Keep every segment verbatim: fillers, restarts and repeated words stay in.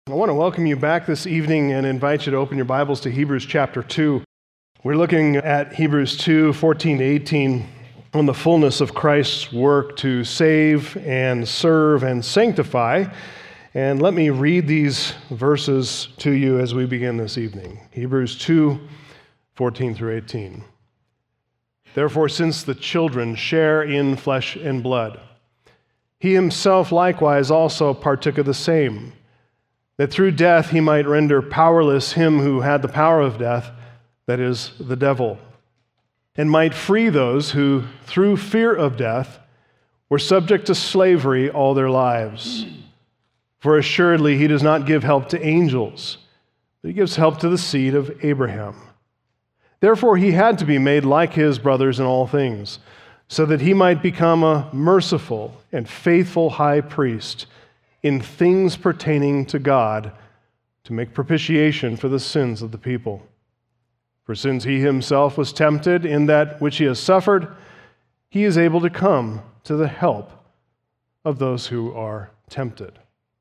I want to welcome you back this evening and invite you to open your Bibles to Hebrews chapter two. We're looking at Hebrews two, fourteen to eighteen, on the fullness of Christ's work to save and serve and sanctify. And let me read these verses to you as we begin this evening. Hebrews two, fourteen through eighteen. Therefore, since the children share in flesh and blood, he himself likewise also partook of the same, that through death he might render powerless him who had the power of death, that is, the devil, and might free those who, through fear of death, were subject to slavery all their lives. For assuredly he does not give help to angels, but he gives help to the seed of Abraham. Therefore he had to be made like his brothers in all things, so that he might become a merciful and faithful high priest in things pertaining to God, to make propitiation for the sins of the people. For since he himself was tempted in that which he has suffered, he is able to come to the help of those who are tempted.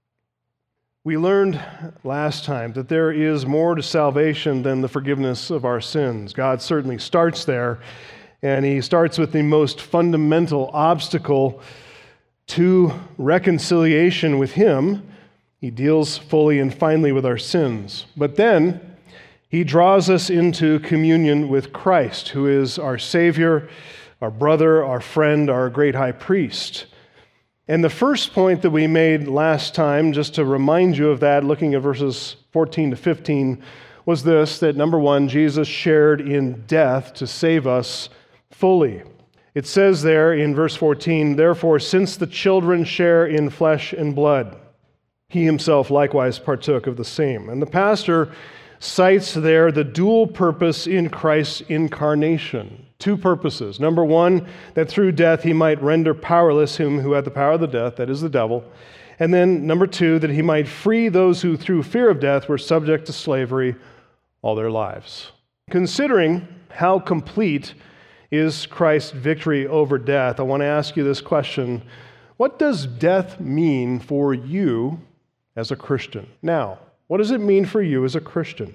We learned last time that there is more to salvation than the forgiveness of our sins. God certainly starts there, and he starts with the most fundamental obstacle to reconciliation with him. He deals fully and finally with our sins. But then he draws us into communion with Christ, who is our Savior, our brother, our friend, our great high priest. And the first point that we made last time, just to remind you of that, looking at verses fourteen to fifteen, was this, that number one, Jesus shared in death to save us fully. It says there in verse fourteen, therefore, since the children share in flesh and blood, he himself likewise partook of the same. And the pastor cites there the dual purpose in Christ's incarnation. Two purposes. Number one, that through death he might render powerless him who had the power of the death, that is the devil. And then number two, that he might free those who through fear of death were subject to slavery all their lives. Considering how complete is Christ's victory over death, I want to ask you this question. What does death mean for you as a Christian? Now, what does it mean for you as a Christian?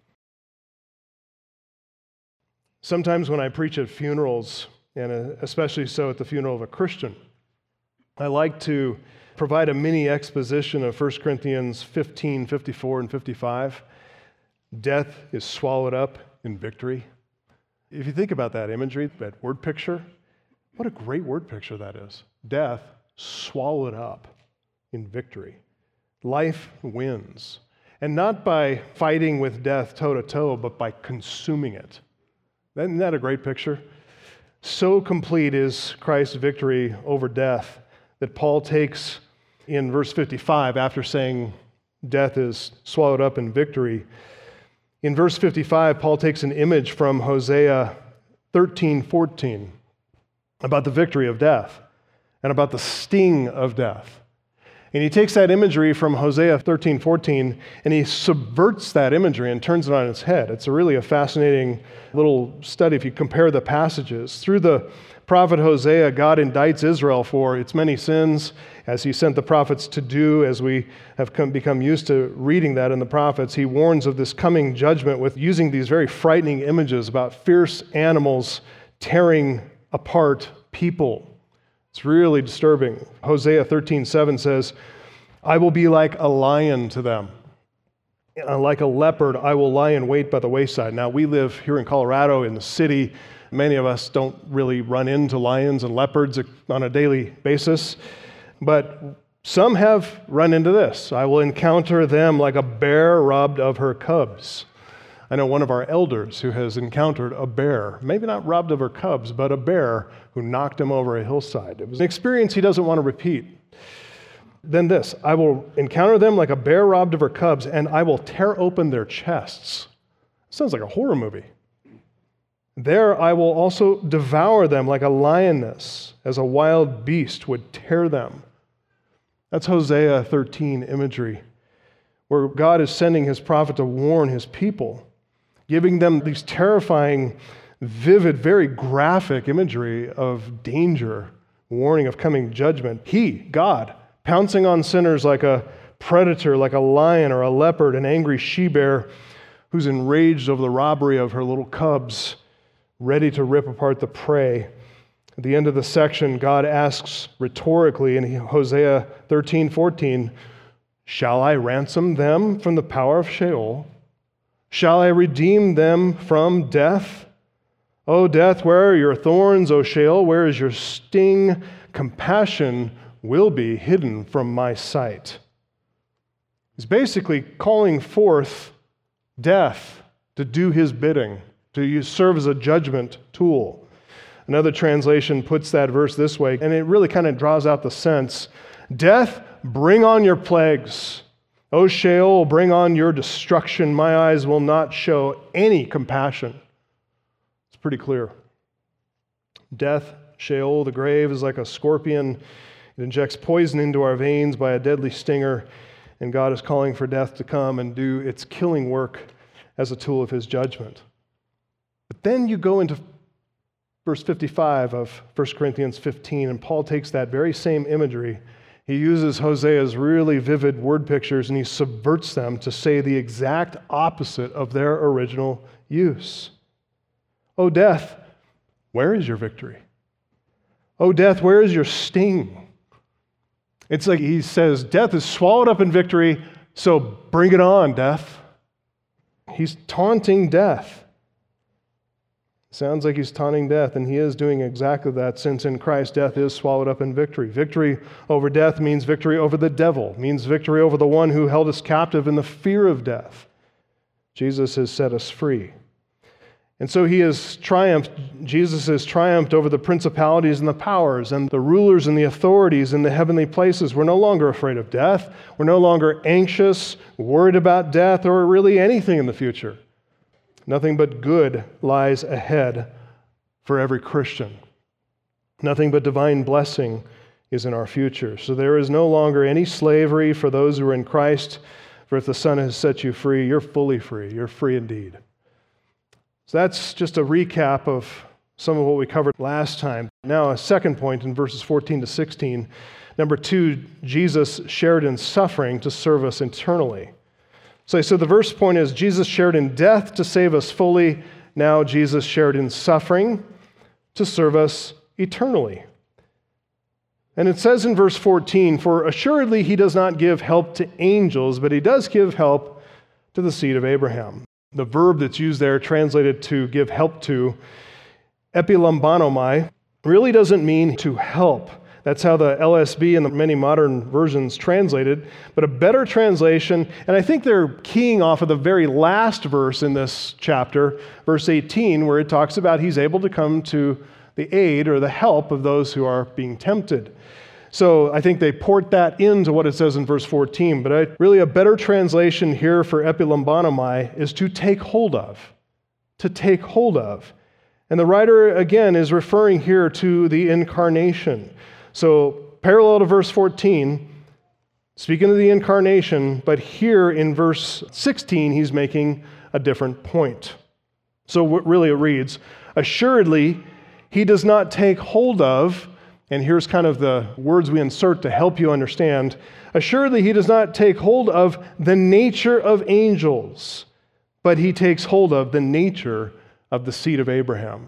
Sometimes when I preach at funerals, and especially so at the funeral of a Christian, I like to provide a mini exposition of First Corinthians fifteen, fifty-four, and fifty-five. Death is swallowed up in victory. If you think about that imagery, that word picture, what a great word picture that is. Death swallowed up in victory. Life wins. And not by fighting with death toe-to-toe, but by consuming it. Isn't that a great picture? So complete is Christ's victory over death that Paul takes in verse fifty-five, after saying death is swallowed up in victory. In verse fifty-five, Paul takes an image from Hosea thirteen fourteen about the victory of death and about the sting of death. And he takes that imagery from Hosea thirteen fourteen and he subverts that imagery and turns it on its head. It's a really a fascinating little study if you compare the passages. Through the prophet Hosea, God indicts Israel for its many sins, as he sent the prophets to do, as we have come, become used to reading that in the prophets. He warns of this coming judgment with using these very frightening images about fierce animals tearing apart people. It's really disturbing. Hosea thirteen seven says, I will be like a lion to them. Like a leopard, I will lie in wait by the wayside. Now, we live here in Colorado in the city. Many of us don't really run into lions and leopards on a daily basis, but some have run into this. I will encounter them like a bear robbed of her cubs. I know one of our elders who has encountered a bear, maybe not robbed of her cubs, but a bear who knocked him over a hillside. It was an experience he doesn't want to repeat. Then this, I will encounter them like a bear robbed of her cubs, and I will tear open their chests. Sounds like a horror movie. There I will also devour them like a lioness, as a wild beast would tear them. That's Hosea thirteen imagery, where God is sending his prophet to warn his people, giving them these terrifying, vivid, very graphic imagery of danger, warning of coming judgment. He, God, pouncing on sinners like a predator like a lion or a leopard, an angry she-bear who's enraged over the robbery of her little cubs, ready to rip apart the prey. At the end of the section, God asks rhetorically in Hosea thirteen fourteen, "Shall I ransom them from the power of Sheol? Shall I redeem them from death? O death, where are your thorns? O Sheol, where is your sting? Compassion will be hidden from my sight." He's basically calling forth death to do his bidding, to serve as a judgment tool. Another translation puts that verse this way, and it really kind of draws out the sense. Death, bring on your plagues. O Sheol, bring on your destruction. My eyes will not show any compassion. It's pretty clear. Death, Sheol, the grave, is like a scorpion. It injects poison into our veins by a deadly stinger, and God is calling for death to come and do its killing work as a tool of his judgment. But then you go into verse fifty-five of First Corinthians fifteen, and Paul takes that very same imagery. He uses Hosea's really vivid word pictures and he subverts them to say the exact opposite of their original use. O death, where is your victory? O death, where is your sting? It's like he says, death is swallowed up in victory, so bring it on, death. He's taunting death. Sounds like he's taunting death, and he is doing exactly that, since in Christ death is swallowed up in victory. Victory over death means victory over the devil, means victory over the one who held us captive in the fear of death. Jesus has set us free. And so he has triumphed, Jesus has triumphed over the principalities and the powers and the rulers and the authorities in the heavenly places. We're no longer afraid of death. We're no longer anxious, worried about death, or really anything in the future. Nothing but good lies ahead for every Christian. Nothing but divine blessing is in our future. So there is no longer any slavery for those who are in Christ, for if the Son has set you free, you're fully free. You're free indeed. So that's just a recap of some of what we covered last time. Now, a second point in verses fourteen to sixteen. Number two, Jesus shared in suffering to serve us eternally. So, so the verse point is, Jesus shared in death to save us fully. Now Jesus shared in suffering to serve us eternally. And it says in verse fourteen, "For assuredly he does not give help to angels, but he does give help to the seed of Abraham." The verb that's used there, translated to give help to, epilumbanomai, really doesn't mean to help. That's how the L S B and the many modern versions translate it. But a better translation, and I think they're keying off of the very last verse in this chapter, verse eighteen, where it talks about he's able to come to the aid or the help of those who are being tempted. So I think they port that into what it says in verse fourteen. But I, really a better translation here for epilumbanomai is to take hold of. To take hold of. And the writer, again, is referring here to the incarnation. So, parallel to verse fourteen, speaking of the incarnation, but here in verse sixteen, he's making a different point. So, really it reads, "Assuredly, he does not take hold of," and here's kind of the words we insert to help you understand, "Assuredly, he does not take hold of the nature of angels, but he takes hold of the nature of the seed of Abraham."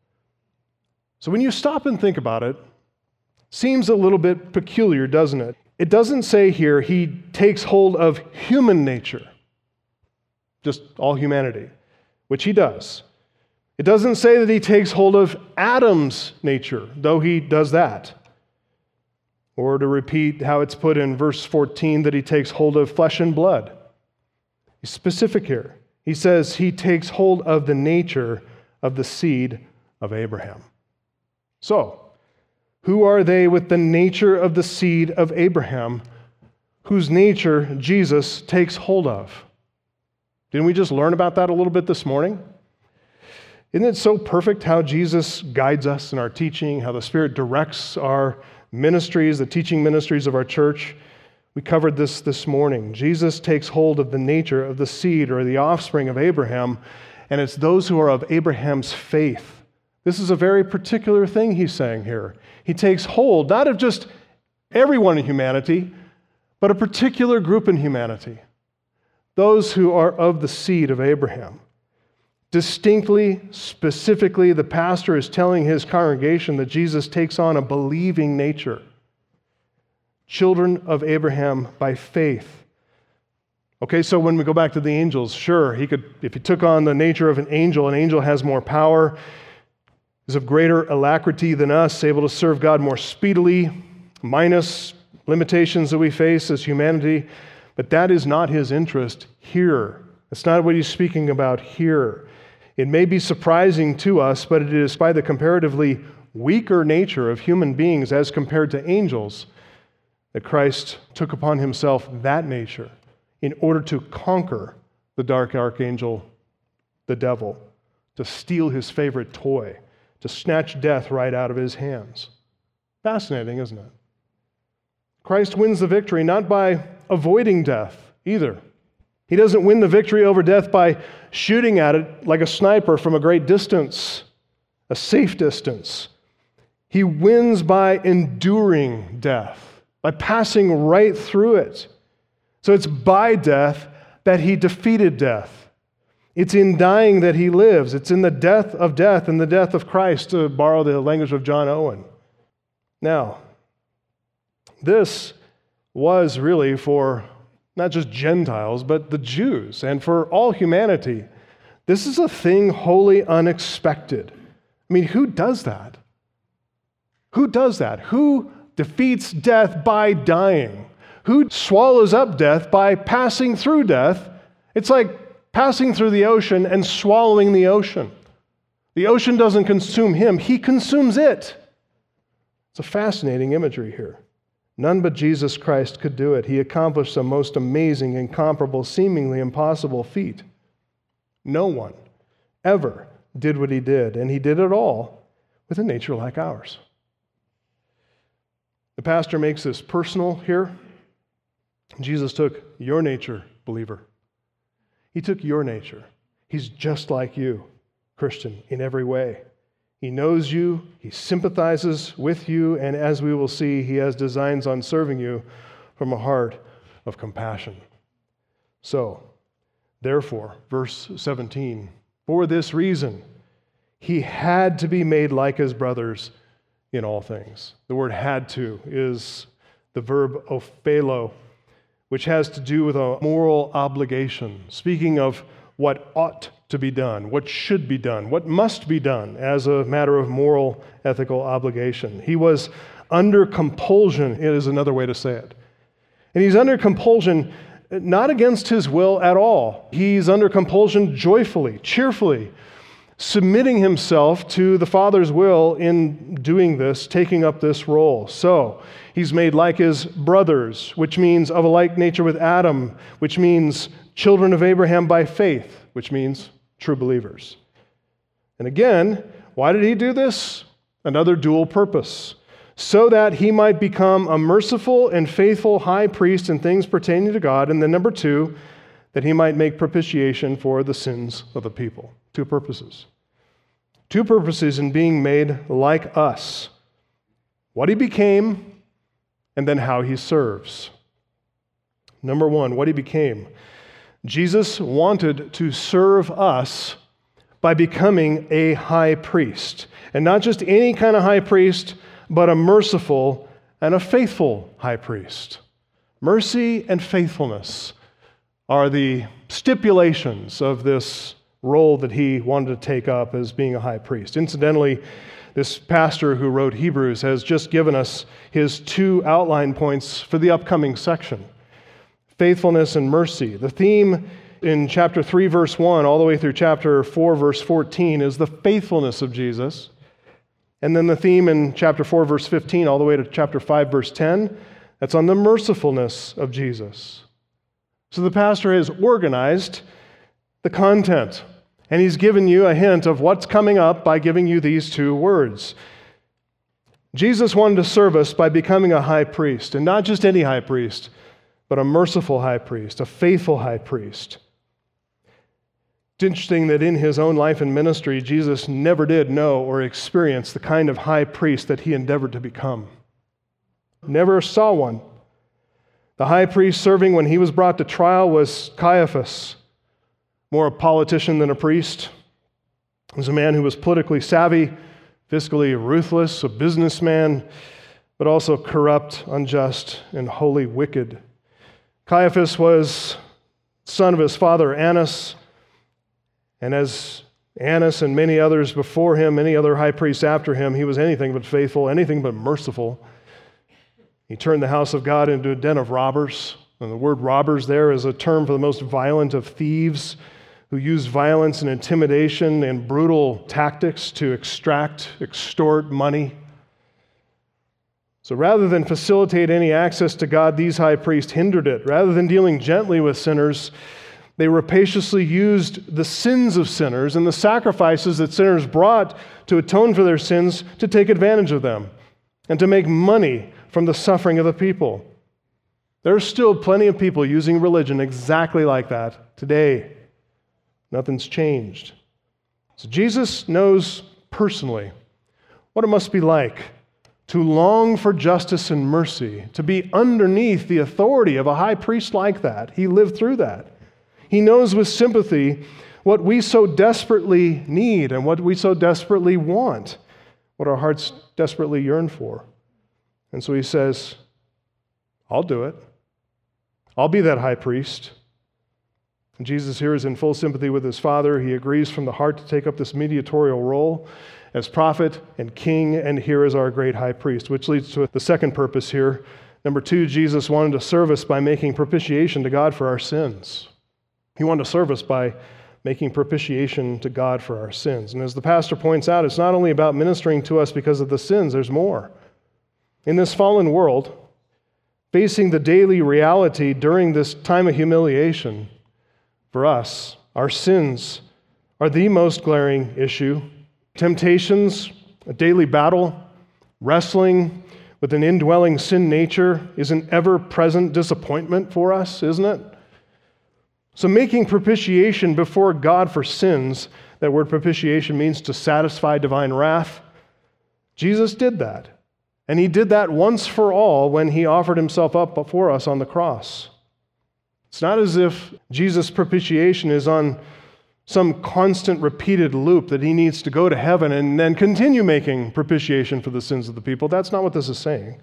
So, when you stop and think about it, seems a little bit peculiar, doesn't it? It doesn't say here he takes hold of human nature, just all humanity, which he does. It doesn't say that he takes hold of Adam's nature, though he does that. Or to repeat how it's put in verse fourteen, that he takes hold of flesh and blood. He's specific here. He says he takes hold of the nature of the seed of Abraham. So, who are they with the nature of the seed of Abraham, whose nature Jesus takes hold of? Didn't we just learn about that a little bit this morning? Isn't it so perfect how Jesus guides us in our teaching, how the Spirit directs our ministries, the teaching ministries of our church? We covered this this morning. Jesus takes hold of the nature of the seed or the offspring of Abraham, and it's those who are of Abraham's faith. This is a very particular thing he's saying here. He takes hold not of just everyone in humanity, but a particular group in humanity, those who are of the seed of Abraham. Distinctly, specifically, the pastor is telling his congregation that Jesus takes on a believing nature. Children of Abraham by faith. Okay, so when we go back to the angels, sure, he could, if he took on the nature of an angel, an angel has more power, is of greater alacrity than us, able to serve God more speedily, minus limitations that we face as humanity. But that is not his interest here. That's not what he's speaking about here. It may be surprising to us, but it is by the comparatively weaker nature of human beings as compared to angels that Christ took upon himself that nature in order to conquer the dark archangel, the devil, to steal his favorite toy, to snatch death right out of his hands. Fascinating, isn't it? Christ wins the victory not by avoiding death either. He doesn't win the victory over death by shooting at it like a sniper from a great distance, a safe distance. He wins by enduring death, by passing right through it. So it's by death that he defeated death. It's in dying that he lives. It's in the death of death and the death of Christ, to borrow the language of John Owen. Now, this was really for not just Gentiles, but the Jews, and for all humanity. This is a thing wholly unexpected. I mean, who does that? Who does that? Who defeats death by dying? Who swallows up death by passing through death? It's like passing through the ocean and swallowing the ocean. The ocean doesn't consume him, he consumes it. It's a fascinating imagery here. None but Jesus Christ could do it. He accomplished a most amazing, incomparable, seemingly impossible feat. No one ever did what he did, and he did it all with a nature like ours. The pastor makes this personal here. Jesus took your nature, believer. He took your nature. He's just like you, Christian, in every way. He knows you, he sympathizes with you, and as we will see, he has designs on serving you from a heart of compassion. So, therefore, verse seventeen, for this reason, he had to be made like his brothers in all things. The word had to is the verb ophelo, which has to do with a moral obligation, speaking of what ought to be done, what should be done, what must be done as a matter of moral, ethical obligation. He was under compulsion, is another way to say it. And he's under compulsion not against his will at all. He's under compulsion joyfully, cheerfully, submitting himself to the Father's will in doing this, taking up this role. So, he's made like his brothers, which means of a like nature with Adam, which means children of Abraham by faith, which means true believers. And again, why did he do this? Another dual purpose. So that he might become a merciful and faithful high priest in things pertaining to God. And then number two, that he might make propitiation for the sins of the people. Two purposes. Two purposes in being made like us. What he became, and then how he serves. Number one, what he became. Jesus wanted to serve us by becoming a high priest. And not just any kind of high priest, but a merciful and a faithful high priest. Mercy and faithfulness are the stipulations of this role that he wanted to take up as being a high priest. Incidentally, this pastor who wrote Hebrews has just given us his two outline points for the upcoming section. Faithfulness and mercy. The theme in chapter three, verse one, all the way through chapter four, verse fourteen, is the faithfulness of Jesus. And then the theme in chapter four, verse fifteen, all the way to chapter five, verse ten, that's on the mercifulness of Jesus. So the pastor has organized the content, and he's given you a hint of what's coming up by giving you these two words. Jesus wanted to serve us by becoming a high priest, and not just any high priest, but a merciful high priest, a faithful high priest. It's interesting that in his own life and ministry, Jesus never did know or experience the kind of high priest that he endeavored to become. Never saw one. The high priest serving when he was brought to trial was Caiaphas, more a politician than a priest. He was a man who was politically savvy, fiscally ruthless, a businessman, but also corrupt, unjust, and wholly wicked. Caiaphas was son of his father Annas, and as Annas and many others before him, many other high priests after him, he was anything but faithful, anything but merciful. He turned the house of God into a den of robbers. And the word robbers there is a term for the most violent of thieves who use violence and intimidation and brutal tactics to extract, extort money. So rather than facilitate any access to God, these high priests hindered it. Rather than dealing gently with sinners, they rapaciously used the sins of sinners and the sacrifices that sinners brought to atone for their sins to take advantage of them and to make money from the suffering of the people. There are still plenty of people using religion exactly like that today. Nothing's changed. So Jesus knows personally what it must be like to long for justice and mercy, to be underneath the authority of a high priest like that. He lived through that. He knows with sympathy what we so desperately need and what we so desperately want, what our hearts desperately yearn for. And so he says, I'll do it. I'll be that high priest. And Jesus here is in full sympathy with his Father. He agrees from the heart to take up this mediatorial role as prophet and king, and here is our great high priest, which leads to the second purpose here. Number two, Jesus wanted to serve us by making propitiation to God for our sins. He wanted to serve us by making propitiation to God for our sins. And as the pastor points out, it's not only about ministering to us because of the sins, there's more. In this fallen world, facing the daily reality during this time of humiliation, for us, our sins are the most glaring issue. Temptations, a daily battle, wrestling with an indwelling sin nature is an ever-present disappointment for us, isn't it? So making propitiation before God for sins, that word propitiation means to satisfy divine wrath. Jesus did that. And he did that once for all when he offered himself up before us on the cross. It's not as if Jesus' propitiation is on some constant repeated loop that he needs to go to heaven and then continue making propitiation for the sins of the people. That's not what this is saying.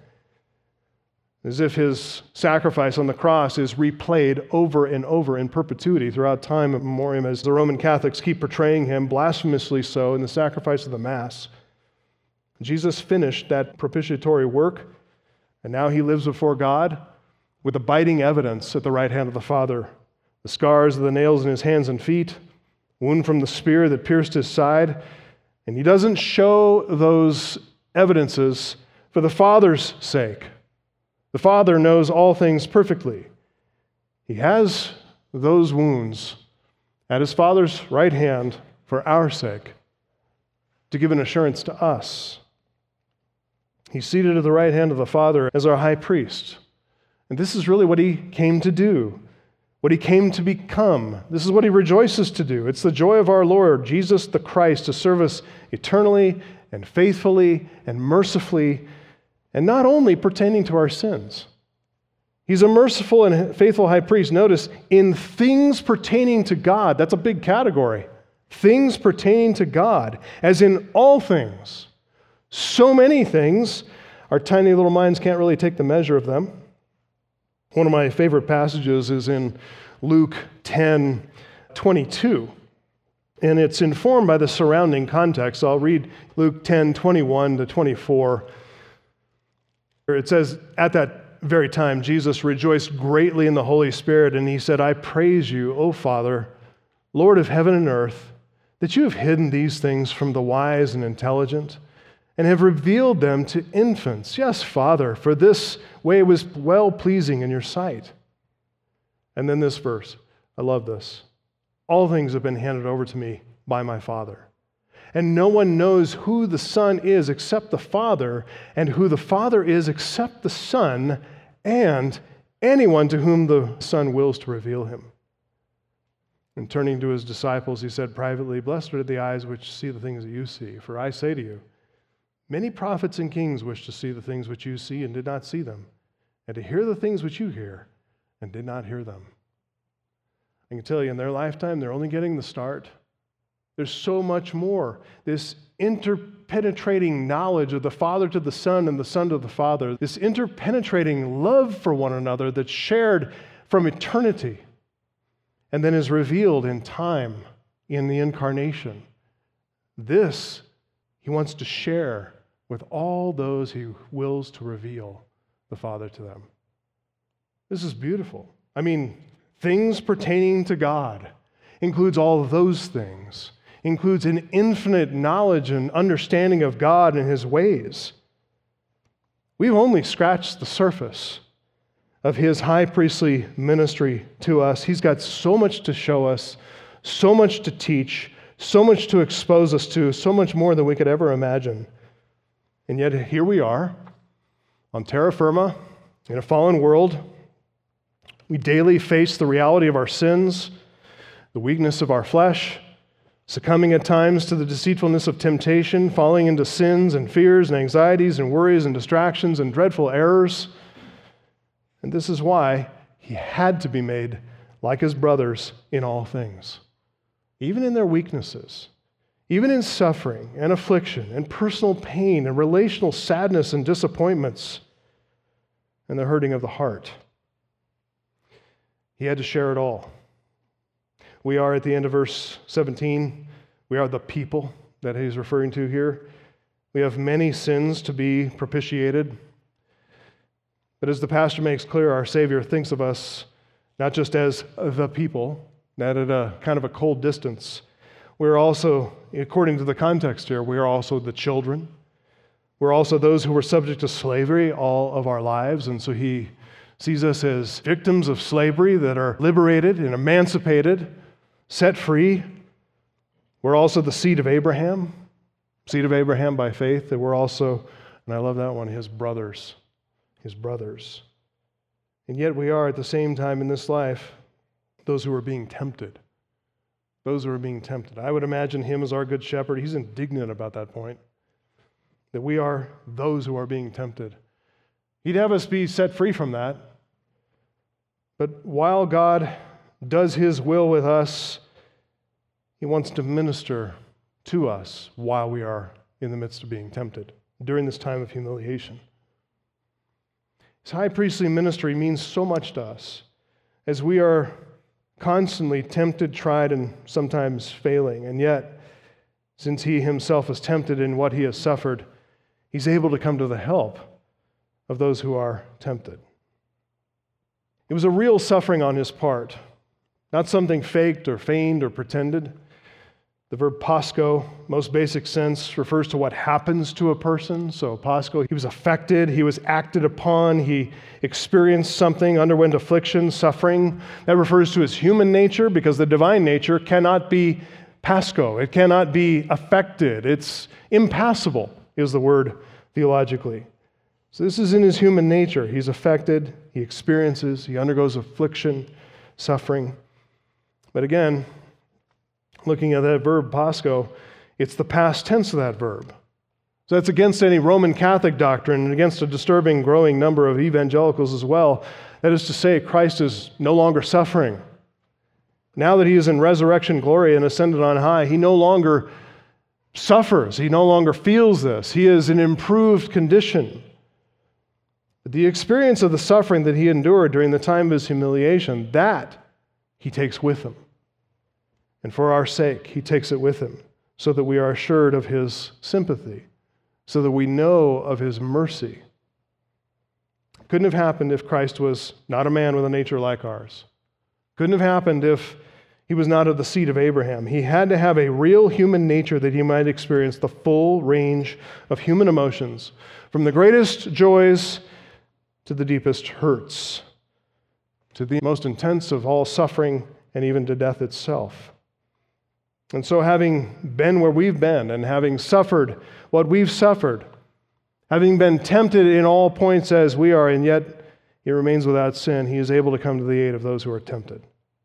As if his sacrifice on the cross is replayed over and over in perpetuity throughout time and memoriam, as the Roman Catholics keep portraying him, blasphemously so, in the sacrifice of the Mass. Jesus finished that propitiatory work, and now he lives before God with abiding evidence at the right hand of the Father. The scars of the nails in his hands and feet, wound from the spear that pierced his side. And he doesn't show those evidences for the Father's sake. The Father knows all things perfectly. He has those wounds at his Father's right hand for our sake, to give an assurance to us. He's seated at the right hand of the Father as our high priest. And this is really what he came to do, what he came to become. This is what he rejoices to do. It's the joy of our Lord, Jesus the Christ, to serve us eternally and faithfully and mercifully, and not only pertaining to our sins. He's a merciful and faithful high priest. Notice, in things pertaining to God, that's a big category. Things pertaining to God, as in all things. So many things, our tiny little minds can't really take the measure of them. One of my favorite passages is in Luke ten twenty-two, and it's informed by the surrounding context. I'll read Luke ten twenty-one to twenty-four. It says, at that very time, Jesus rejoiced greatly in the Holy Spirit, and he said, I praise you, O Father, Lord of heaven and earth, that you have hidden these things from the wise and intelligent, and have revealed them to infants. Yes, Father, for this way was well-pleasing in your sight. And then this verse, I love this. All things have been handed over to me by my Father. And no one knows who the Son is except the Father, and who the Father is except the Son, and anyone to whom the Son wills to reveal him. And turning to his disciples, he said privately, Blessed are the eyes which see the things that you see, for I say to you, many prophets and kings wished to see the things which you see and did not see them, and to hear the things which you hear, and did not hear them. I can tell you, in their lifetime, they're only getting the start. There's so much more. This interpenetrating knowledge of the Father to the Son and the Son to the Father, this interpenetrating love for one another that's shared from eternity and then is revealed in time in the incarnation. This he wants to share with all those he wills to reveal the Father to them. This is beautiful. I mean, things pertaining to God includes all of those things, includes an infinite knowledge and understanding of God and his ways. We've only scratched the surface of his high priestly ministry to us. He's got so much to show us, so much to teach, so much to expose us to, so much more than we could ever imagine. And yet here we are on terra firma in a fallen world. We daily face the reality of our sins, the weakness of our flesh, succumbing at times to the deceitfulness of temptation, falling into sins and fears and anxieties and worries and distractions and dreadful errors. And this is why he had to be made like his brothers in all things, even in their weaknesses, even in suffering and affliction and personal pain and relational sadness and disappointments and the hurting of the heart. He had to share it all. We are at the end of verse seventeen. We are the people that he's referring to here. We have many sins to be propitiated. But as the pastor makes clear, our Savior thinks of us not just as the people, not at a kind of a cold distance. We're also, according to the context here, we are also the children. We're also those who were subject to slavery all of our lives, and so he sees us as victims of slavery that are liberated and emancipated, set free. We're also the seed of Abraham, seed of Abraham by faith, and we're also, and I love that one, his brothers, his brothers. And yet we are at the same time in this life those who are being tempted, those who are being tempted. I would imagine him as our good shepherd. He's indignant about that point, that we are those who are being tempted. He'd have us be set free from that. But while God does his will with us, he wants to minister to us while we are in the midst of being tempted during this time of humiliation. His high priestly ministry means so much to us as we are constantly tempted, tried, and sometimes failing. And yet, since he himself is tempted in what he has suffered, he's able to come to the help of those who are tempted. It was a real suffering on his part, not something faked or feigned or pretended. The verb pasco, most basic sense, refers to what happens to a person. So pasco, he was affected, he was acted upon, he experienced something, underwent affliction, suffering. That refers to his human nature, because the divine nature cannot be pasco. It cannot be affected. It's impassible, is the word theologically. So this is in his human nature. He's affected, he experiences, he undergoes affliction, suffering. But again, looking at that verb, pasco, it's the past tense of that verb. So that's against any Roman Catholic doctrine and against a disturbing growing number of evangelicals as well. That is to say, Christ is no longer suffering. Now that he is in resurrection glory and ascended on high, he no longer suffers. He no longer feels this. He is in improved condition. But the experience of the suffering that he endured during the time of his humiliation, that he takes with him. And for our sake, he takes it with him so that we are assured of his sympathy, so that we know of his mercy. Couldn't have happened if Christ was not a man with a nature like ours. Couldn't have happened if he was not of the seed of Abraham. He had to have a real human nature that he might experience the full range of human emotions, from the greatest joys to the deepest hurts, to the most intense of all suffering, and even to death itself. And so, having been where we've been and having suffered what we've suffered, having been tempted in all points as we are, and yet he remains without sin, he is able to come to the aid of those who are tempted.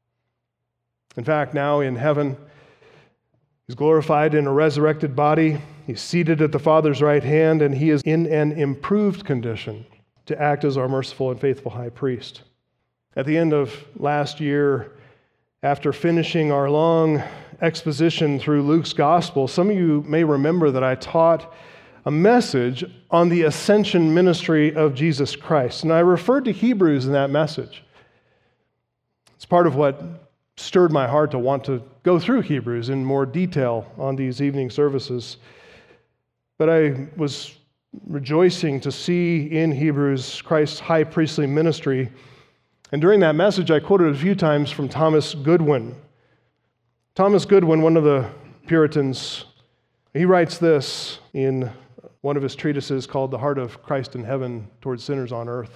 In fact, now in heaven, he's glorified in a resurrected body. He's seated at the Father's right hand, and he is in an improved condition to act as our merciful and faithful high priest. At the end of last year, after finishing our long exposition through Luke's gospel, some of you may remember that I taught a message on the ascension ministry of Jesus Christ. And I referred to Hebrews in that message. It's part of what stirred my heart to want to go through Hebrews in more detail on these evening services. But I was rejoicing to see in Hebrews Christ's high priestly ministry. And during that message, I quoted a few times from Thomas Goodwin. Thomas Goodwin, one of the Puritans, he writes this in one of his treatises called The Heart of Christ in Heaven Towards Sinners on Earth.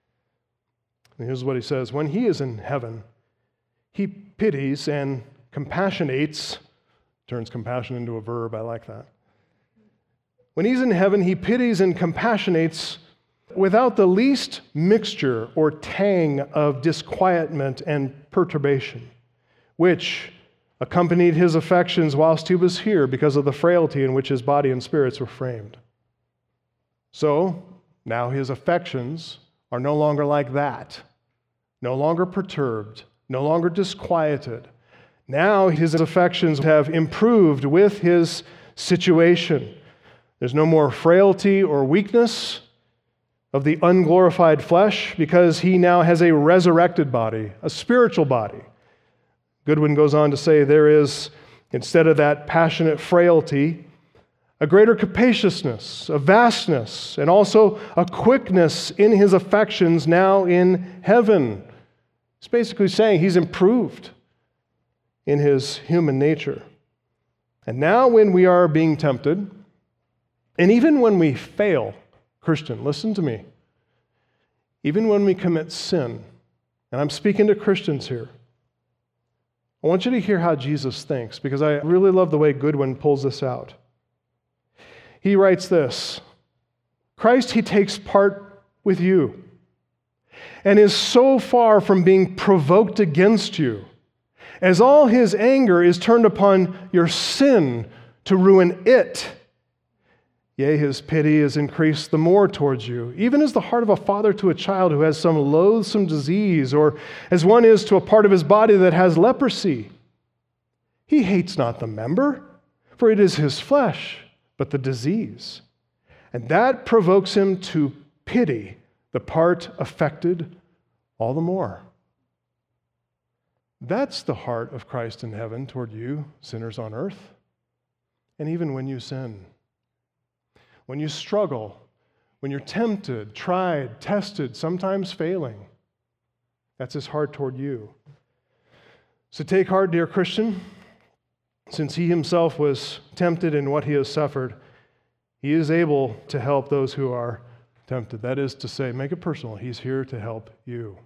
And here's what he says: when he is in heaven, he pities and compassionates, turns compassion into a verb, I like that. When he's in heaven, he pities and compassionates without the least mixture or tang of disquietment and perturbation, which accompanied his affections whilst he was here because of the frailty in which his body and spirits were framed. So, now his affections are no longer like that, no longer perturbed, no longer disquieted. Now his affections have improved with his situation. There's no more frailty or weakness of the unglorified flesh because he now has a resurrected body, a spiritual body. Goodwin goes on to say there is, instead of that passionate frailty, a greater capaciousness, a vastness, and also a quickness in his affections now in heaven. He's basically saying he's improved in his human nature. And now when we are being tempted, and even when we fail, Christian, listen to me. Even when we commit sin, and I'm speaking to Christians here, I want you to hear how Jesus thinks, because I really love the way Goodwin pulls this out. He writes this: Christ, he takes part with you and is so far from being provoked against you, as all his anger is turned upon your sin to ruin it. Yea, his pity is increased the more towards you, even as the heart of a father to a child who has some loathsome disease, or as one is to a part of his body that has leprosy. He hates not the member, for it is his flesh, but the disease. And that provokes him to pity the part affected all the more. That's the heart of Christ in heaven toward you, sinners on earth. And even when you sin, when you struggle, when you're tempted, tried, tested, sometimes failing, that's his heart toward you. So take heart, dear Christian, since he himself was tempted in what he has suffered, he is able to help those who are tempted. That is to say, make it personal. He's here to help you.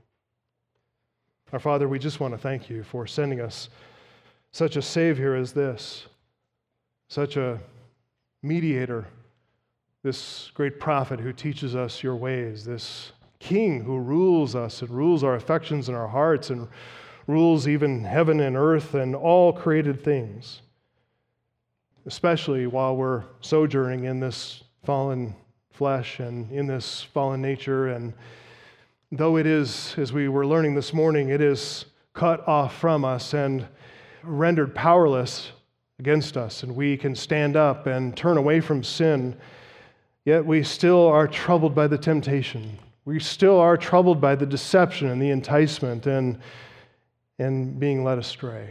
Our Father, we just want to thank you for sending us such a Savior as this, such a mediator, this great prophet who teaches us your ways, this King who rules us and rules our affections and our hearts and rules even heaven and earth and all created things, especially while we're sojourning in this fallen flesh and in this fallen nature. And though it is, as we were learning this morning, it is cut off from us and rendered powerless against us, and we can stand up and turn away from sin, yet we still are troubled by the temptation. We still are troubled by the deception and the enticement and, and being led astray.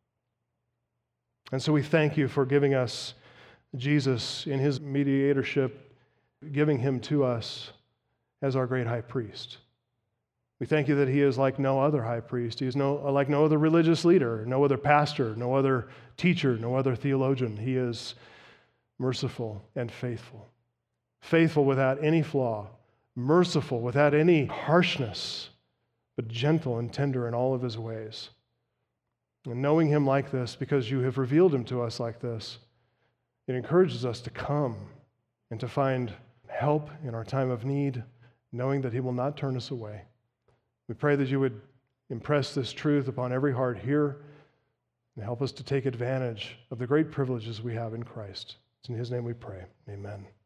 And so we thank you for giving us Jesus in his mediatorship, giving him to us as our great high priest. We thank you that he is like no other high priest. He is no, like no other religious leader, no other pastor, no other teacher, no other theologian. He is merciful and faithful. Faithful without any flaw, merciful without any harshness, but gentle and tender in all of his ways. And knowing him like this, because you have revealed him to us like this, it encourages us to come and to find help in our time of need, knowing that he will not turn us away. We pray that you would impress this truth upon every heart here and help us to take advantage of the great privileges we have in Christ. It's in his name we pray. Amen.